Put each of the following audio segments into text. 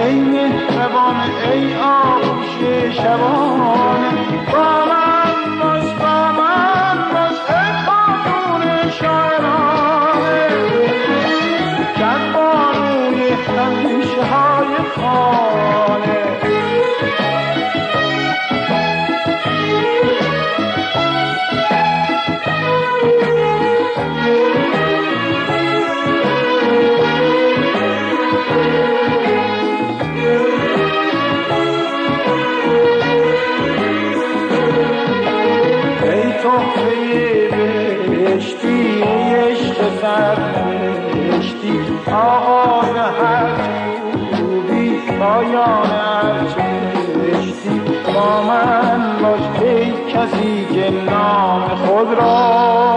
ای مهربان ای آغوش شبانه، با من باش ای خاتون شاعرانه، کرد بانوی همیشه های خانه. سرنوشتی آغاز هر خوبی پایان هر چشتی، با من باش ای کسی که نام خود را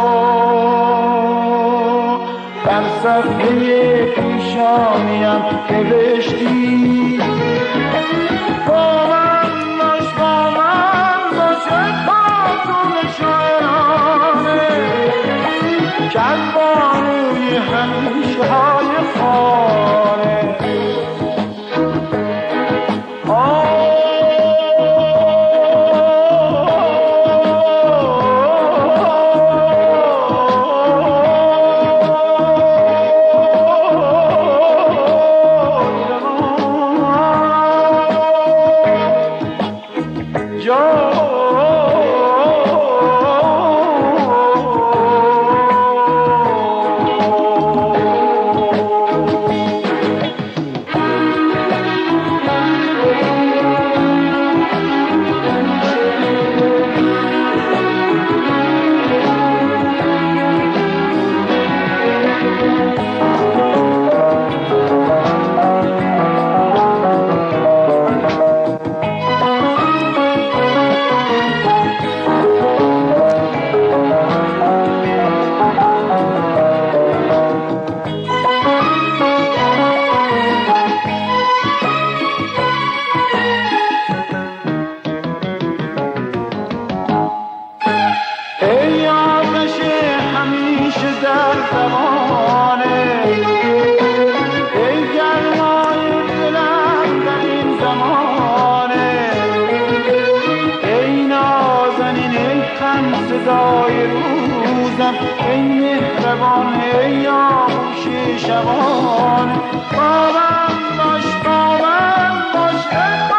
در صفحه پیشانیم نوشتی. با من باش ای خاتون شاعرانه، کرد بانوی همیشه های خانه. صدای روزم ای مهربان ای آغوش شبانه، با من باش